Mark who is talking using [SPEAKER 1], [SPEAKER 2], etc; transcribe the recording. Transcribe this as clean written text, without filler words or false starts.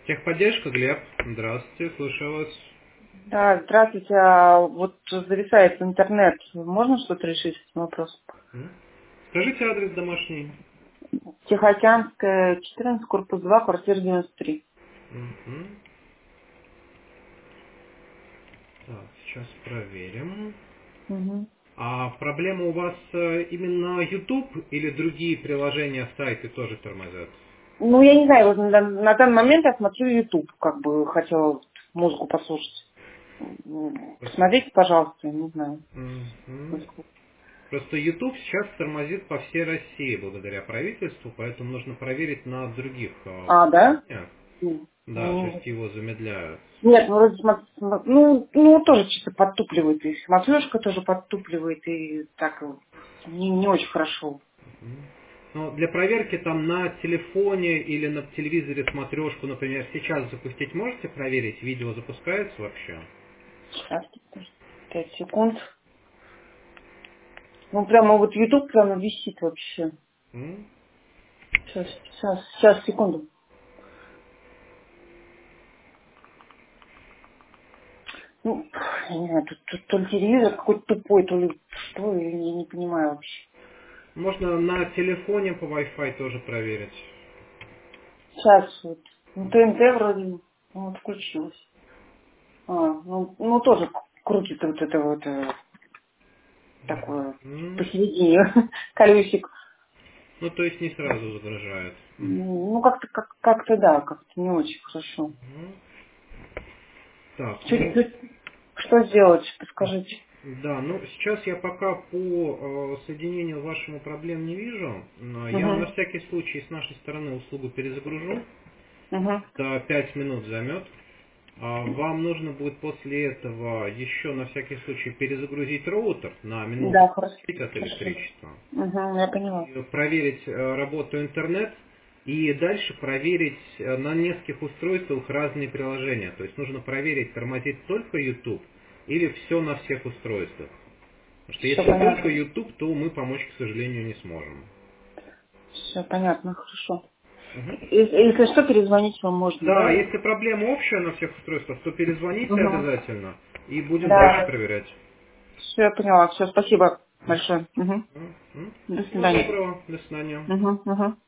[SPEAKER 1] Техподдержка, Глеб. Здравствуйте, слушаю вас.
[SPEAKER 2] Да, здравствуйте. Вот зависает интернет. Можно что-то решить с этим вопросом?
[SPEAKER 1] Скажите адрес домашний.
[SPEAKER 2] Тихоокеанская, 14, корпус 2, квартира 93.
[SPEAKER 1] Мгм. Так, сейчас проверим.
[SPEAKER 2] Мгм.
[SPEAKER 1] А проблема у вас именно YouTube или другие приложения, сайты тоже тормозят?
[SPEAKER 2] Ну, я не знаю, вот на данный момент я смотрю YouTube, как бы хотела музыку послушать. Посмотрите, пожалуйста, я не знаю.
[SPEAKER 1] Мгм. Просто YouTube сейчас тормозит по всей России благодаря правительству, поэтому нужно проверить на других
[SPEAKER 2] Да?
[SPEAKER 1] приложениях. Да, то
[SPEAKER 2] М.
[SPEAKER 1] есть его замедляют.
[SPEAKER 2] Нет, ну, вроде ну, тоже что-то подтупливает, и смотрешка тоже подтупливает, и так не очень хорошо.
[SPEAKER 1] Мгм. Ну, для проверки там на телефоне или на телевизоре смотрешку, например, сейчас запустить можете проверить, видео запускается вообще?
[SPEAKER 2] Сейчас, 5 секунд. Ну, прямо вот YouTube прямо висит вообще.
[SPEAKER 1] М?
[SPEAKER 2] Сейчас, секунду. Ну, я не знаю, тут то ли телевизор какой-то тупой, то ли что, я не понимаю вообще.
[SPEAKER 1] Можно на телефоне по Wi-Fi тоже проверить.
[SPEAKER 2] Сейчас вот. Ну, ТНТ вроде, ну, вот включилось. Ну, тоже крутит вот это вот такое
[SPEAKER 1] М?
[SPEAKER 2] посередине колесик.
[SPEAKER 1] Ну, то есть не сразу загружает.
[SPEAKER 2] Ну, как-то да, как-то не очень хорошо.
[SPEAKER 1] Мгм. Так, ну,
[SPEAKER 2] Чуть-чуть, что сделать, подскажите.
[SPEAKER 1] да, ну сейчас я пока по соединению вашему проблем не вижу. Но я на
[SPEAKER 2] Угу,
[SPEAKER 1] всякий случай с нашей стороны услугу перезагружу.
[SPEAKER 2] угу.
[SPEAKER 1] Это 5 минут займет. Вам нужно будет после этого еще на всякий случай перезагрузить роутер на минут
[SPEAKER 2] Да, хорошо.
[SPEAKER 1] 10 от
[SPEAKER 2] Хорошо.
[SPEAKER 1] электричества,
[SPEAKER 2] Угу, я поняла.
[SPEAKER 1] и проверить работу интернет, и дальше проверить на нескольких устройствах разные приложения. То есть нужно проверить, тормозит только YouTube или все на всех устройствах. Потому что
[SPEAKER 2] Все
[SPEAKER 1] если только
[SPEAKER 2] понятно.
[SPEAKER 1] YouTube, то мы помочь, к сожалению, не сможем.
[SPEAKER 2] Все понятно, хорошо.
[SPEAKER 1] Мгм.
[SPEAKER 2] Если что, перезвонить вам можно,
[SPEAKER 1] Да,
[SPEAKER 2] да?
[SPEAKER 1] если проблема общая на всех устройствах, то перезвоните
[SPEAKER 2] Угу.
[SPEAKER 1] обязательно и будем дальше
[SPEAKER 2] Да.
[SPEAKER 1] проверять.
[SPEAKER 2] Все, я поняла. Все, спасибо большое. Угу. До
[SPEAKER 1] Всего
[SPEAKER 2] свидания.
[SPEAKER 1] доброго, до свидания.
[SPEAKER 2] Угу, угу.